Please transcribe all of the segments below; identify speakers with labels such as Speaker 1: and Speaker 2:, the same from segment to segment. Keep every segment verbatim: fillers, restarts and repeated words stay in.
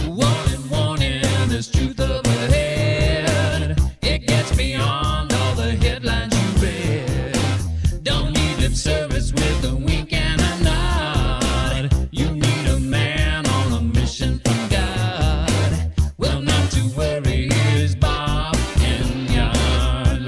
Speaker 1: Warning, warning, there's truth up ahead. It gets beyond all the headlines you read. Don't need lip service with a wink and a nod. You need a man on a mission from God. Well, not to worry, here's Bob Enyart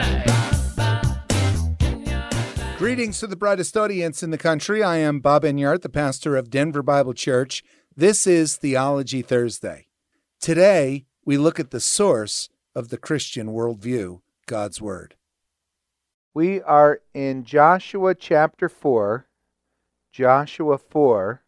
Speaker 1: Live.
Speaker 2: Greetings to the brightest audience in the country. I am Bob Enyart, the pastor of Denver Bible Church. This is Theology Thursday. Today, we look at the source of the Christian worldview, God's Word. We are in Joshua chapter four, Joshua four,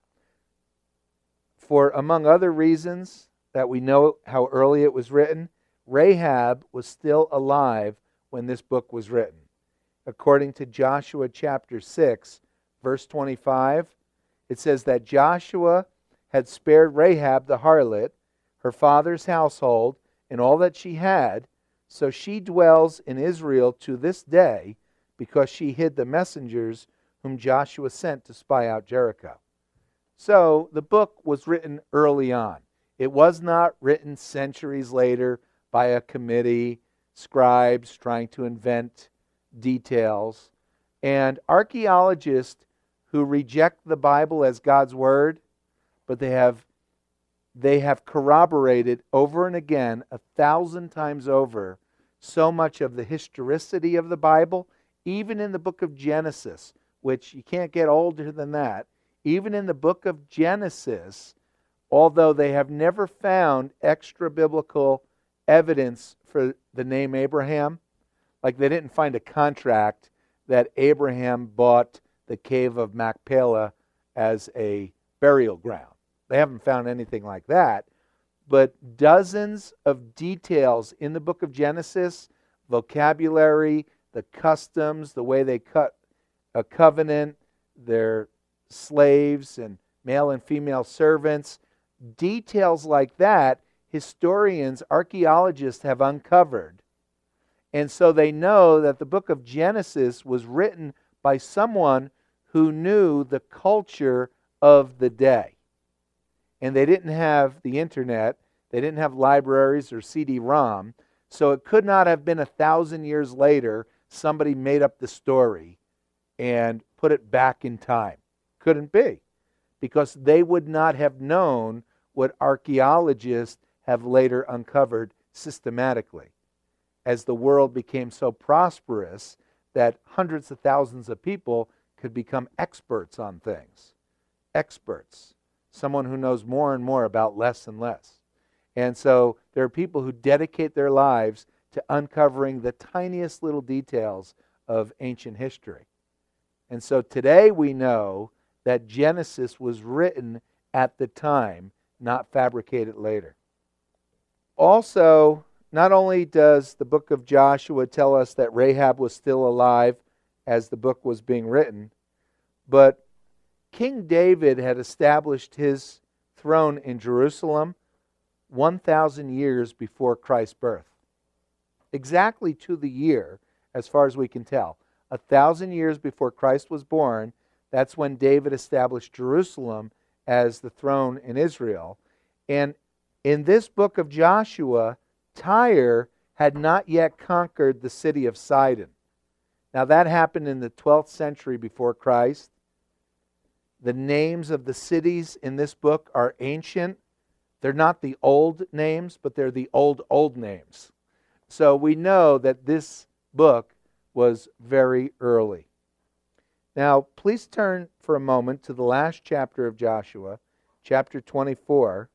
Speaker 2: for among other reasons that we know how early it was written, Rahab was still alive when this book was written. According to Joshua chapter six, verse twenty-five, it says that Joshua had spared Rahab the harlot, her father's household, and all that she had, so she dwells in Israel to this day, because she hid the messengers whom Joshua sent to spy out Jericho. So the book was written early on. It was not written centuries later by a committee, scribes trying to invent details. And archaeologists who reject the Bible as God's Word, but they have they have corroborated over and again, a thousand times over, so much of the historicity of the Bible, even in the book of Genesis, which you can't get older than that. Even in the book of Genesis, although they have never found extra-biblical evidence for the name Abraham, like they didn't find a contract that Abraham bought the cave of Machpelah as a burial ground. They haven't found anything like that. But dozens of details in the book of Genesis, vocabulary, the customs, the way they cut a covenant, their slaves and male and female servants, details like that, historians, archaeologists have uncovered. And so they know that the book of Genesis was written by someone who knew the culture of the day. And they didn't have the internet, they didn't have libraries or C D ROM, so it could not have been a thousand years later somebody made up the story and put it back in time. Couldn't be, because they would not have known what archaeologists have later uncovered systematically. As the world became so prosperous that hundreds of thousands of people could become experts on things. Experts. Someone who knows more and more about less and less. And so there are people who dedicate their lives to uncovering the tiniest little details of ancient history. And so today we know that Genesis was written at the time, not fabricated later. Also, not only does the book of Joshua tell us that Rahab was still alive as the book was being written, but King David had established his throne in Jerusalem one thousand years before Christ's birth. Exactly to the year, as far as we can tell. A thousand years before Christ was born, that's when David established Jerusalem as the throne in Israel. And in this book of Joshua, Tyre had not yet conquered the city of Sidon. Now that happened in the twelfth century before Christ. The names of the cities in this book are ancient. They're not the old names, but they're the old, old names. So we know that this book was very early. Now, please turn for a moment to the last chapter of Joshua, chapter twenty-four.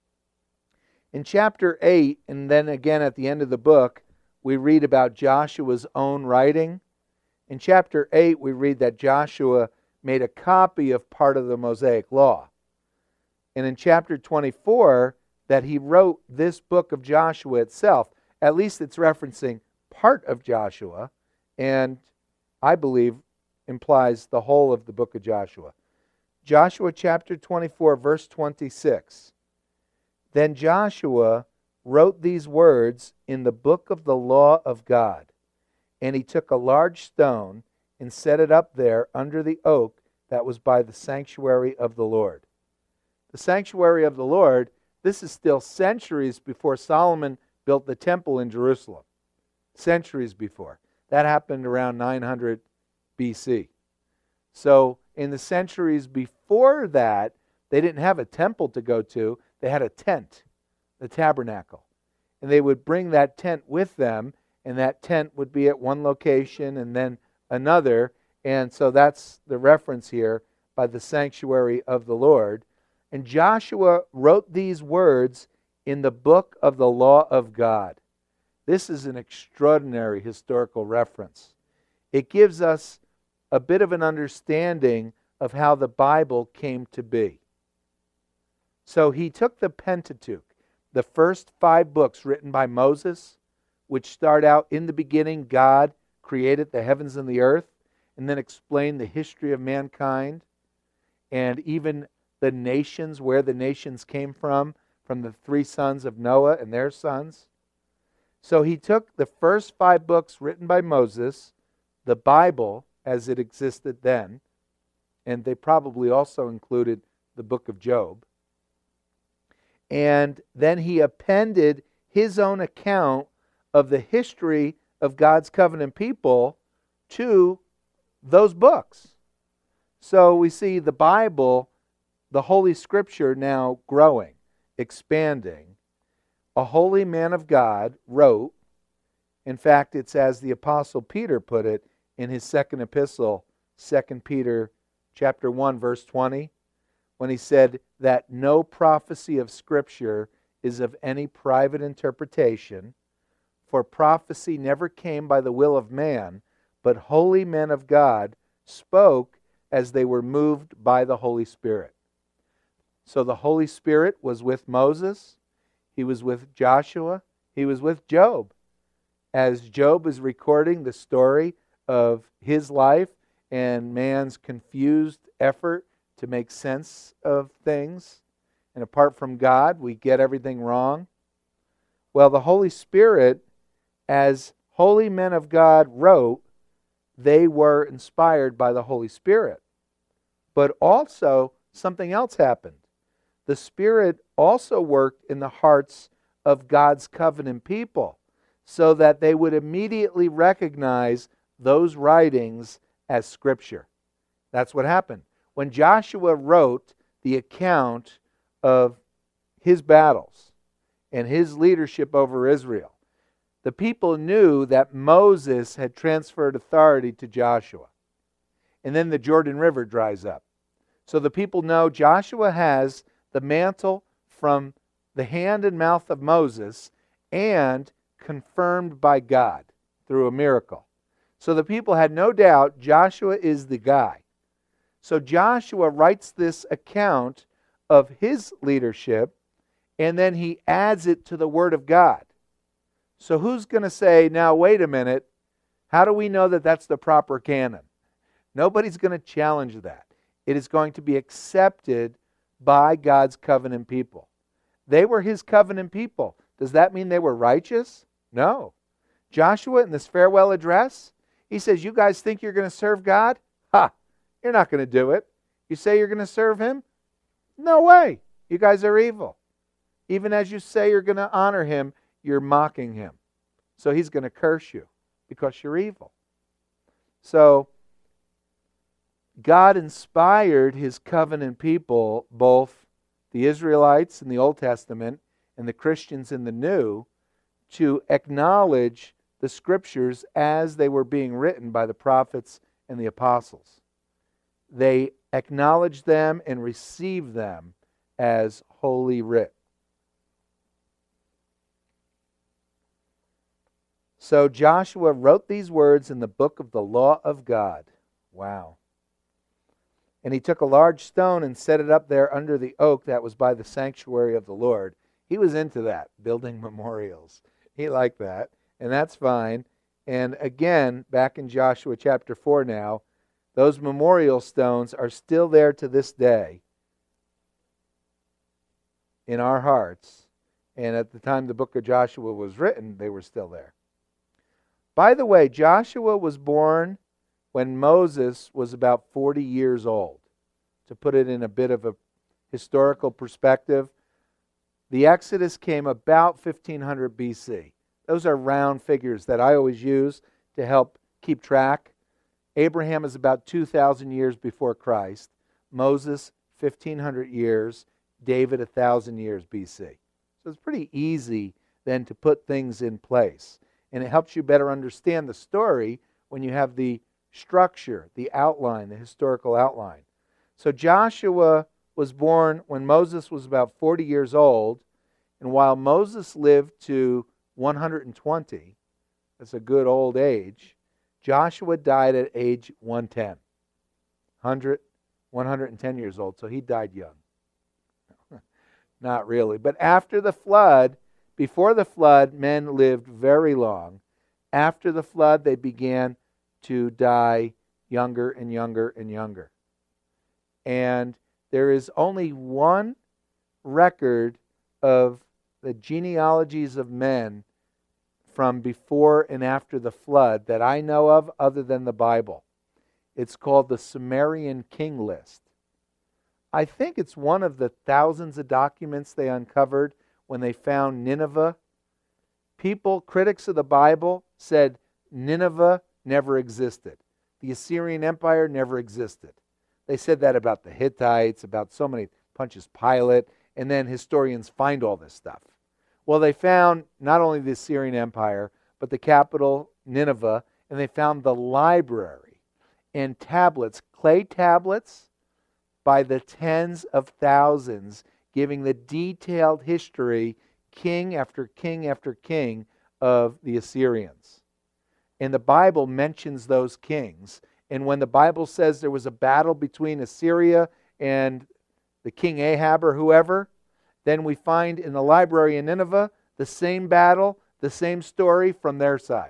Speaker 2: In chapter eight, and then again at the end of the book, we read about Joshua's own writing. In chapter eight, we read that Joshua made a copy of part of the Mosaic Law. And in chapter twenty-four, that he wrote this book of Joshua itself. At least it's referencing part of Joshua, and I believe implies the whole of the book of Joshua. Joshua chapter twenty-four, verse twenty-six. Then Joshua wrote these words in the book of the law of God, and he took a large stone and set it up there under the oak that was by the sanctuary of the Lord. The sanctuary of the Lord, This is still centuries before Solomon built the temple in Jerusalem. Centuries before. That happened around nine hundred B C. So in the centuries before that, they didn't have a temple to go to. They had a tent, the tabernacle. And they would bring that tent with them, and that tent would be at one location and then another. And so that's the reference here by the sanctuary of the Lord. And Joshua wrote these words in the book of the law of God. This is an extraordinary historical reference. It gives us a bit of an understanding of how the Bible came to be. So he took the Pentateuch, the first five books written by Moses, which start out in the beginning, God created the heavens and the earth, and then explain the history of mankind, and even the nations, where the nations came from, from the three sons of Noah and their sons. So he took the first five books written by Moses, the Bible as it existed then, and they probably also included the book of Job, and then he appended his own account of the history of God's covenant people to those books. So we see the Bible, the Holy Scripture, now growing, expanding. A holy man of God wrote, in fact, it's as the Apostle Peter put it in his second epistle, Second Peter chapter one, verse twenty, when he said that no prophecy of Scripture is of any private interpretation, for prophecy never came by the will of man, but holy men of God spoke as they were moved by the Holy Spirit. So the Holy Spirit was with Moses, he was with Joshua, he was with Job. As Job is recording the story of his life and man's confused effort to make sense of things, and apart from God, we get everything wrong. Well, the Holy Spirit, as holy men of God wrote, they were inspired by the Holy Spirit. But also, something else happened. The Spirit also worked in the hearts of God's covenant people, so that they would immediately recognize those writings as Scripture. That's what happened. When Joshua wrote the account of his battles and his leadership over Israel, the people knew that Moses had transferred authority to Joshua. And then the Jordan River dries up. So the people know Joshua has the mantle from the hand and mouth of Moses and confirmed by God through a miracle. So the people had no doubt Joshua is the guy. So Joshua writes this account of his leadership, and then he adds it to the Word of God. So who's going to say, now wait a minute, how do we know that that's the proper canon? Nobody's going to challenge that. It is going to be accepted by God's covenant people. They were his covenant people. Does that mean they were righteous? No. Joshua, in this farewell address, he says, you guys think you're going to serve God? Ha! You're not going to do it. You say you're going to serve him? No way. You guys are evil. Even as you say you're going to honor him, you're mocking him. So he's going to curse you because you're evil. So God inspired his covenant people, both the Israelites in the Old Testament and the Christians in the New, to acknowledge the Scriptures as they were being written by the prophets and the apostles. They acknowledged them and received them as holy writ. So Joshua wrote these words in the book of the law of God. Wow. And he took a large stone and set it up there under the oak that was by the sanctuary of the Lord. He was into that, building memorials. He liked that, and that's fine. And again, back in Joshua chapter four now, those memorial stones are still there to this day in our hearts. And at the time the book of Joshua was written, they were still there. By the way, Joshua was born when Moses was about forty years old. To put it in a bit of a historical perspective, The Exodus came about fifteen hundred B C. Those are round figures that I always use to help keep track. Abraham is about two thousand years before Christ. Moses, fifteen hundred years. David, one thousand years B C. So it's pretty easy then to put things in place. And it helps you better understand the story when you have the structure, the outline, the historical outline. So Joshua was born when Moses was about forty years old. And while Moses lived to one hundred twenty, that's a good old age, Joshua died at age one hundred ten. one hundred, one hundred ten years old, so he died young. Not really. But after the flood, before the flood, men lived very long. After the flood, they began to die younger and younger and younger. And there is only one record of the genealogies of men from before and after the flood that I know of other than the Bible. It's called the Sumerian King List. I think it's one of the thousands of documents they uncovered when they found Nineveh. People, critics of the Bible, said Nineveh never existed. The Assyrian Empire never existed. They said that about the Hittites, about so many, Pontius Pilate, and then historians find all this stuff. Well, they found not only the Assyrian Empire, but the capital, Nineveh, and they found the library and tablets, clay tablets by the tens of thousands, giving the detailed history, king after king after king, of the Assyrians. And the Bible mentions those kings. And when the Bible says there was a battle between Assyria and the king Ahab or whoever, then we find in the library in Nineveh the same battle, the same story from their side.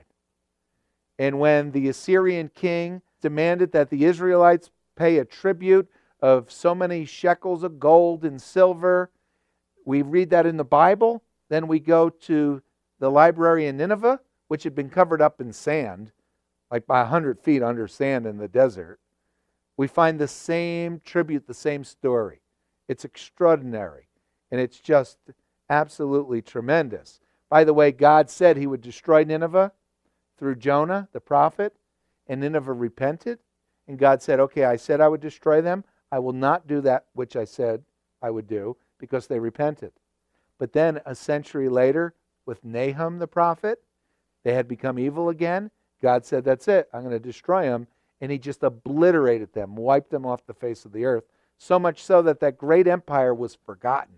Speaker 2: And when the Assyrian king demanded that the Israelites pay a tribute of so many shekels of gold and silver, we read that in the Bible. Then we go to the library in Nineveh, which had been covered up in sand, like by one hundred feet under sand in the desert. We find the same tribute, the same story. It's extraordinary, and it's just absolutely tremendous. By the way, God said he would destroy Nineveh through Jonah, the prophet, and Nineveh repented. And God said, okay, I said I would destroy them. I will not do that which I said I would do, because they repented. But then a century later, with Nahum the prophet, they had become evil again. God said, that's it, I'm going to destroy them. And he just obliterated them, wiped them off the face of the earth, so much so that that great empire was forgotten.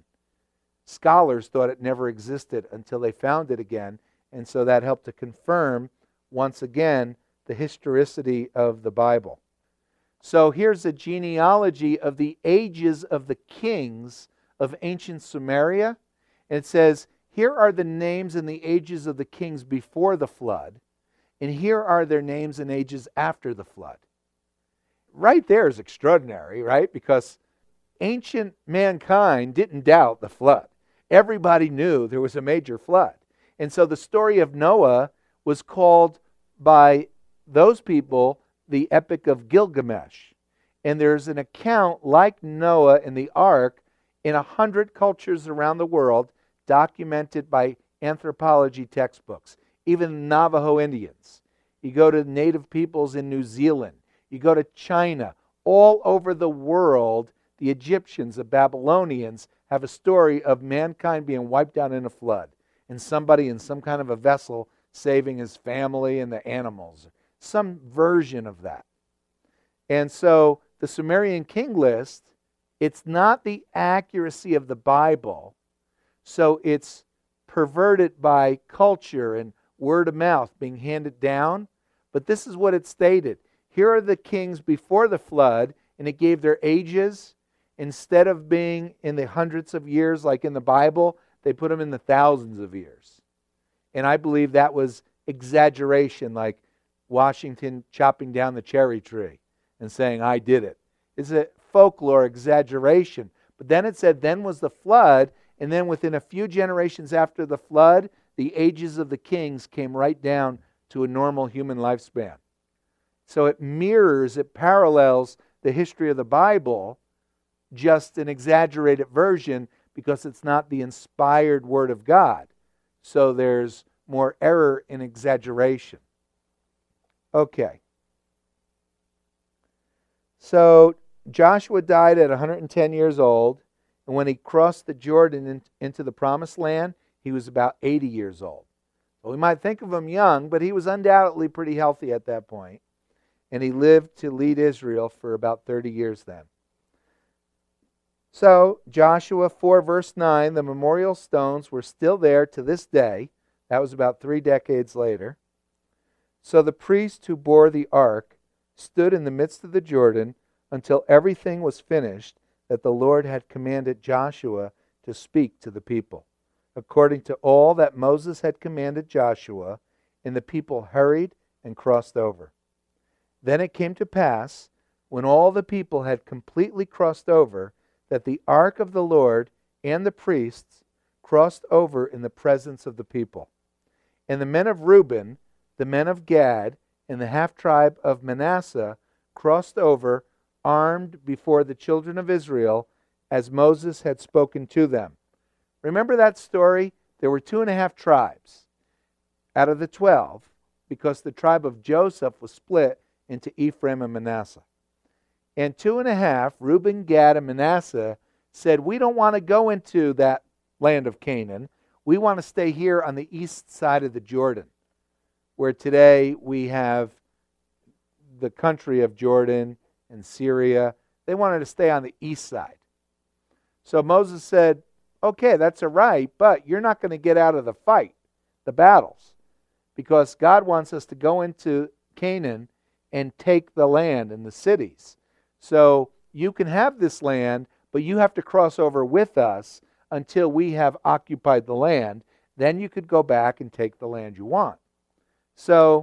Speaker 2: Scholars thought it never existed until they found it again, and so that helped to confirm, once again, the historicity of the Bible. So here's a genealogy of the ages of the kings of ancient Sumeria. And it says, here are the names and the ages of the kings before the flood, and here are their names and ages after the flood. Right there is extraordinary, right? Because ancient mankind didn't doubt the flood. Everybody knew there was a major flood. And so the story of Noah was called by those people the Epic of Gilgamesh. And there's an account like Noah and the ark in a hundred cultures around the world, documented by anthropology textbooks. Even Navajo Indians. You go to native peoples in New Zealand. You go to China. All over the world, the Egyptians, the Babylonians, have a story of mankind being wiped out in a flood, and somebody in some kind of a vessel saving his family and the animals. Some version of that. And so the Sumerian King List, it's not the accuracy of the Bible, so it's perverted by culture and word of mouth being handed down. But this is what it stated. Here are the kings before the flood, and it gave their ages. Instead of being in the hundreds of years like in the Bible, they put them in the thousands of years. And I believe that was exaggeration, like Washington chopping down the cherry tree and saying, I did it. It's a folklore exaggeration. But then it said, then was the flood, and then within a few generations after the flood, the ages of the kings came right down to a normal human lifespan. So it mirrors, it parallels the history of the Bible, just an exaggerated version, because it's not the inspired Word of God. So there's more error and exaggeration. Okay. So Joshua died at one hundred ten years old, and when he crossed the Jordan in, into the Promised Land, he was about eighty years old. So we might think of him young, but he was undoubtedly pretty healthy at that point, and he lived to lead Israel for about thirty years then. So Joshua four verse nine, the memorial stones were still there to this day. That was about three decades later. So the priest who bore the ark stood in the midst of the Jordan until everything was finished that the Lord had commanded Joshua to speak to the people, according to all that Moses had commanded Joshua, and the people hurried and crossed over. Then it came to pass, when all the people had completely crossed over, that the ark of the Lord and the priests crossed over in the presence of the people. And the men of Reuben, the men of Gad, and the half-tribe of Manasseh crossed over, armed before the children of Israel, as Moses had spoken to them. Remember that story? There were two and a half tribes out of the twelve, because the tribe of Joseph was split into Ephraim and Manasseh. And two and a half, Reuben, Gad, and Manasseh, said, we don't want to go into that land of Canaan. We want to stay here on the east side of the Jordan, where today we have the country of Jordan and Syria. They wanted to stay on the east side. So Moses said, okay, that's all right, but you're not going to get out of the fight, the battles, because God wants us to go into Canaan and take the land and the cities. So you can have this land, but you have to cross over with us until we have occupied the land. Then you could go back and take the land you want. So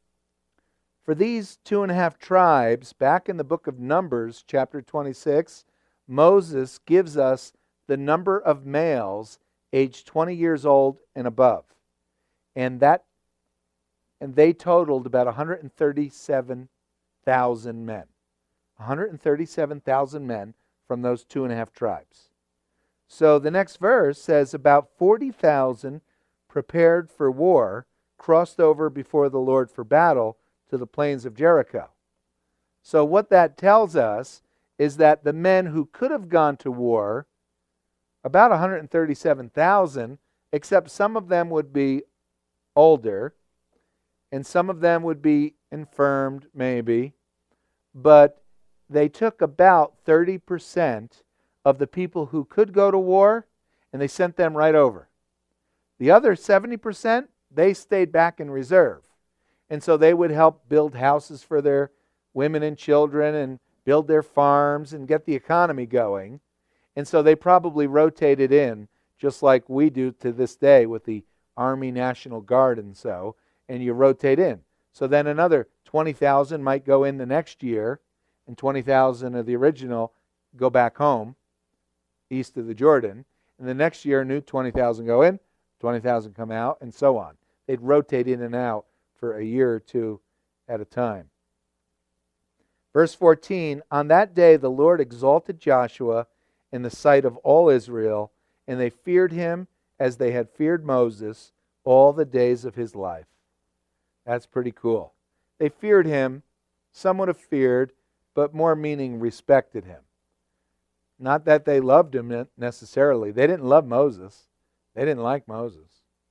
Speaker 2: for these two and a half tribes, back in the book of Numbers, chapter twenty-six, Moses gives us the number of males aged twenty years old and above. And that and they totaled about one hundred thirty-seven thousand men. one hundred thirty-seven thousand men from those two and a half tribes. So the next verse says about forty thousand prepared for war crossed over before the Lord for battle to the plains of Jericho. So what that tells us is that the men who could have gone to war, about one hundred thirty-seven thousand, except some of them would be older, and some of them would be infirmed, maybe, but they took about thirty percent of the people who could go to war, and they sent them right over. The other seventy percent, they stayed back in reserve. And so they would help build houses for their women and children and build their farms and get the economy going. And so they probably rotated in, just like we do to this day with the Army National Guard and so, and you rotate in. So then another twenty thousand might go in the next year, and twenty thousand of the original go back home, east of the Jordan. And the next year, a new twenty thousand go in, twenty thousand come out, and so on. They'd rotate in and out for a year or two at a time. Verse fourteen, on that day the Lord exalted Joshua in the sight of all Israel, and they feared him as they had feared Moses all the days of his life. That's pretty cool. They feared him, some would have feared, but more meaning respected him. Not that they loved him necessarily. They didn't love Moses. They didn't like Moses.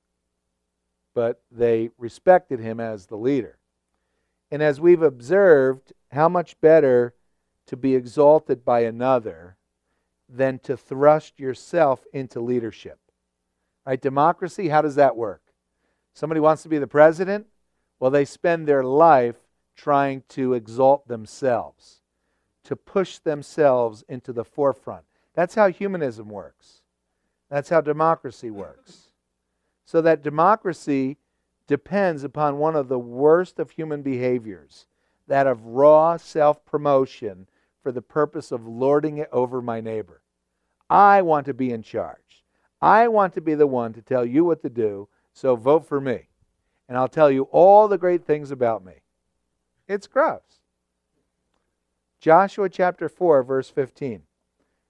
Speaker 2: But they respected him as the leader. And as we've observed, how much better to be exalted by another than to thrust yourself into leadership. Right? Democracy, how does that work? Somebody wants to be the president? Well, they spend their life trying to exalt themselves, to push themselves into the forefront. That's how humanism works. That's how democracy works. So that democracy depends upon one of the worst of human behaviors, that of raw self-promotion for the purpose of lording it over my neighbor. I want to be in charge. I want to be the one to tell you what to do, so vote for me. And I'll tell you all the great things about me. It's gross. Joshua chapter four, verse fifteen.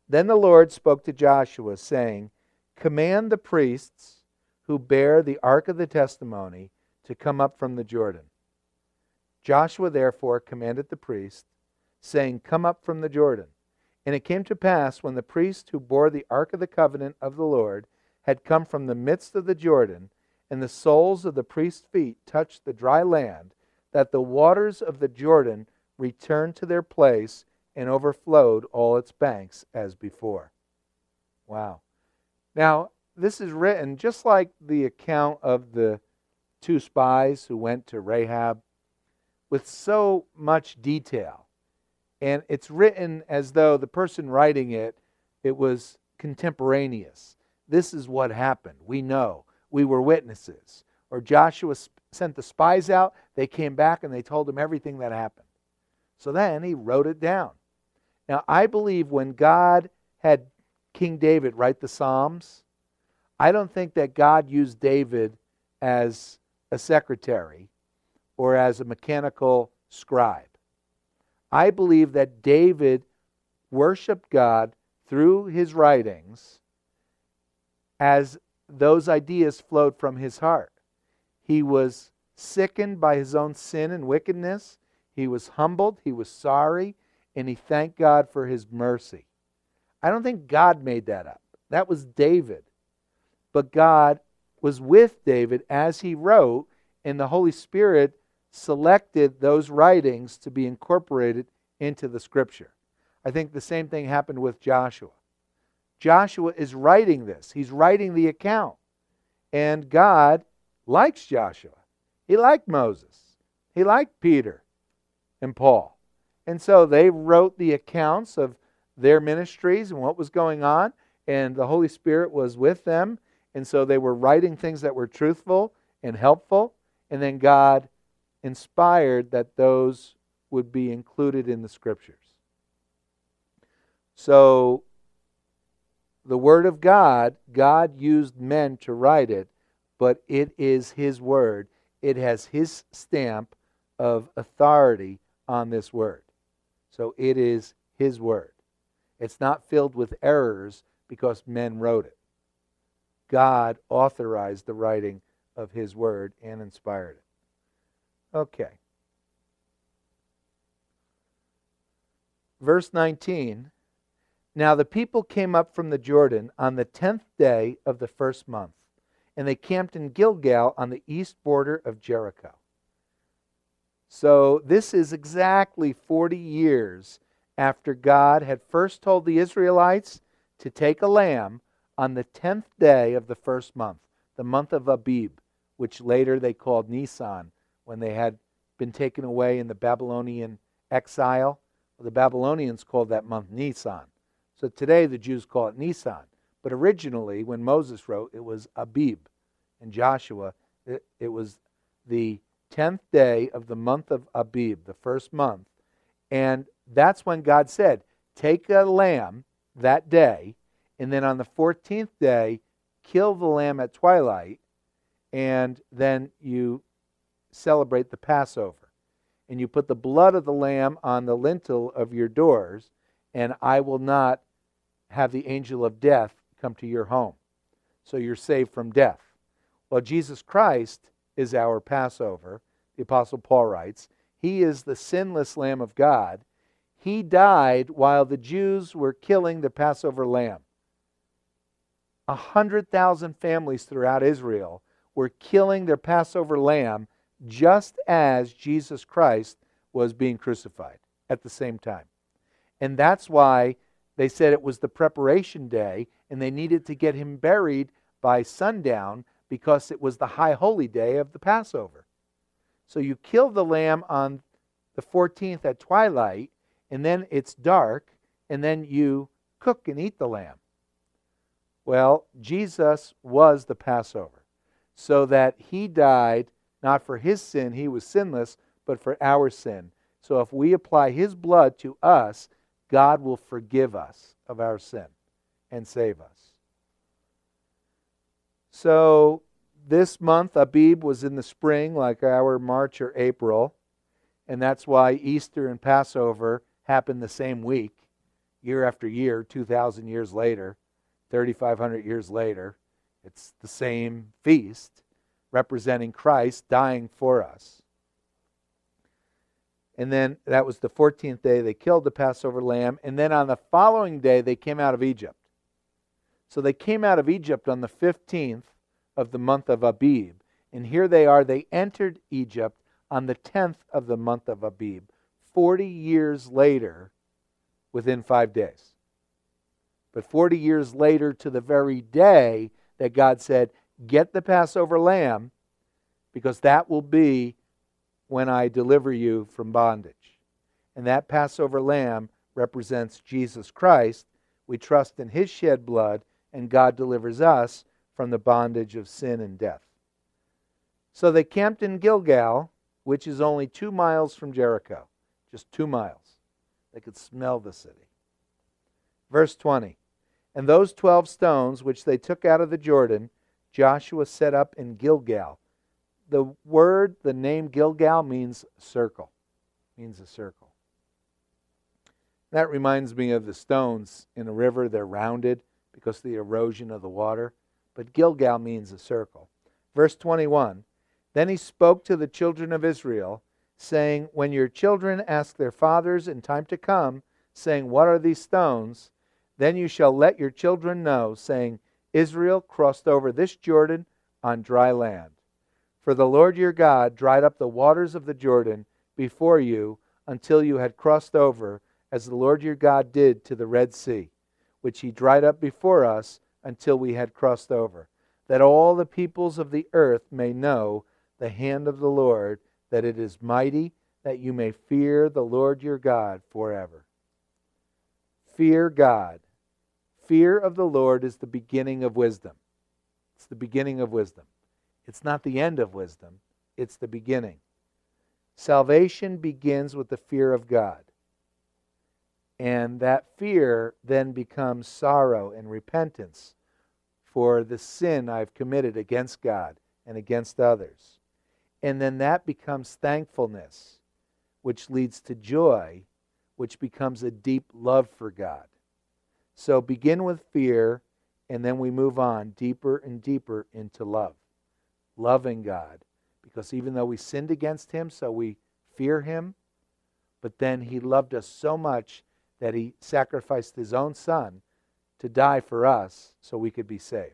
Speaker 2: Then the Lord spoke to Joshua, saying, Command the priests who bear the ark of the testimony to come up from the Jordan. Joshua therefore commanded the priests, saying, Come up from the Jordan. And it came to pass, when the priests who bore the ark of the covenant of the Lord had come from the midst of the Jordan, and the soles of the priests' feet touched the dry land, that the waters of the Jordan returned to their place and overflowed all its banks as before. Wow. Now, this is written just like the account of the two spies who went to Rahab, with so much detail. And it's written as though the person writing it, it was contemporaneous. This is what happened. We know. We were witnesses. Or Joshua sent the spies out. They came back and they told him everything that happened. So then he wrote it down. Now, I believe when God had King David write the Psalms, I don't think that God used David as a secretary or as a mechanical scribe. I believe that David worshiped God through his writings as those ideas flowed from his heart. He was sickened by his own sin and wickedness. He was humbled. He was sorry. And he thanked God for his mercy. I don't think God made that up. That was David. But God was with David as he wrote, and the Holy Spirit selected those writings to be incorporated into the Scripture. I think the same thing happened with Joshua. Joshua is writing this. He's writing the account. And God likes Joshua. He liked Moses. He liked Peter and Paul. And so they wrote the accounts of their ministries and what was going on, and the Holy Spirit was with them. And so they were writing things that were truthful and helpful, and then God inspired that those would be included in the Scriptures. So the Word of God, God used men to write it, but it is His Word. It has His stamp of authority on this Word. So it is His Word. It's not filled with errors because men wrote it. God authorized the writing of His Word and inspired it. Okay. Verse nineteen. Now the people came up from the Jordan on the tenth day of the first month, and they camped in Gilgal on the east border of Jericho. So this is exactly forty years after God had first told the Israelites to take a lamb on the tenth day of the first month, the month of Abib, which later they called Nisan, when they had been taken away in the Babylonian exile. Well, the Babylonians called that month Nisan. So today the Jews call it Nisan. But originally, when Moses wrote, it was Abib. And Joshua, it, it was the tenth day of the month of Abib, the first month. And that's when God said, take a lamb that day, and then on the fourteenth day, kill the lamb at twilight, and then you celebrate the Passover. And you put the blood of the lamb on the lintel of your doors, and I will not have the angel of death come to your home. So you're saved from death. Well, Jesus Christ is our Passover. The Apostle Paul writes, He is the sinless Lamb of God. He died while the Jews were killing the Passover lamb. A hundred thousand families throughout Israel were killing their Passover lamb just as Jesus Christ was being crucified at the same time. And that's why they said it was the preparation day, and they needed to get him buried by sundown because it was the high holy day of the Passover. So you kill the lamb on the fourteenth at twilight, and then it's dark, and then you cook and eat the lamb. Well, Jesus was the Passover, so that He died not for His sin, He was sinless, but for our sin. So if we apply His blood to us, God will forgive us of our sin and save us. So this month, Abib was in the spring, like our March or April, and that's why Easter and Passover happened the same week. year after year, two thousand years later, thirty-five hundred years later, it's the same feast representing Christ dying for us. And then that was the fourteenth day they killed the Passover lamb. And then on the following day they came out of Egypt. So they came out of Egypt on the fifteenth of the month of Abib. And here they are, they entered Egypt on the tenth of the month of Abib. forty years later, within five days. But forty years later to the very day that God said, get the Passover lamb, because that will be when I deliver you from bondage. And that Passover lamb represents Jesus Christ. We trust in His shed blood, and God delivers us from the bondage of sin and death. So they camped in Gilgal, which is only two miles from Jericho. Just two miles. They could smell the city. Verse twenty. And those twelve stones which they took out of the Jordan, Joshua set up in Gilgal. The word, the name Gilgal means circle. Means a circle. That reminds me of the stones in a river. They're rounded because of the erosion of the water. But Gilgal means a circle. Verse twenty-one. Then he spoke to the children of Israel, saying, when your children ask their fathers in time to come, saying, what are these stones? Then you shall let your children know, saying, Israel crossed over this Jordan on dry land. For the Lord your God dried up the waters of the Jordan before you until you had crossed over, as the Lord your God did to the Red Sea, which He dried up before us until we had crossed over, that all the peoples of the earth may know the hand of the Lord, that it is mighty, that you may fear the Lord your God forever. Fear God. Fear of the Lord is the beginning of wisdom. It's the beginning of wisdom. It's not the end of wisdom. It's the beginning. Salvation begins with the fear of God. And that fear then becomes sorrow and repentance for the sin I've committed against God and against others. And then that becomes thankfulness, which leads to joy, which becomes a deep love for God. So begin with fear, and then we move on deeper and deeper into love. Loving God. Because even though we sinned against Him, so we fear Him, but then He loved us so much that He sacrificed His own Son to die for us so we could be saved.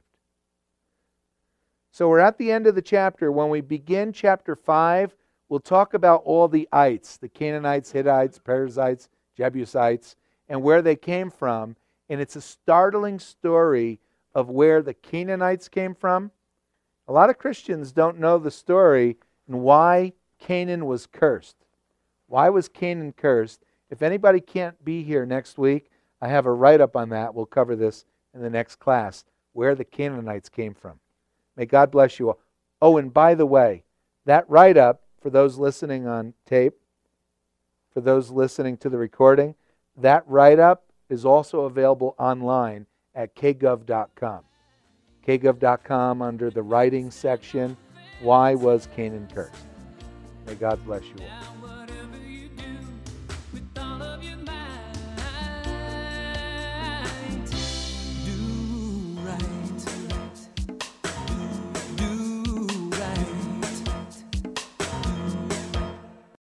Speaker 2: So we're at the end of the chapter. When we begin chapter five, we'll talk about all the ites, the Canaanites, Hittites, Perizzites, Jebusites, and where they came from. And it's a startling story of where the Canaanites came from. A lot of Christians don't know the story and why Canaan was cursed. Why was Canaan cursed? If anybody can't be here next week, I have a write-up on that. We'll cover this in the next class, where the Canaanites came from. May God bless you all. Oh, and by the way, that write-up, for those listening on tape, for those listening to the recording, that write-up is also available online at k gov dot com. k gov dot com under the writing section, Why Was Canaan Cursed? May God bless you all.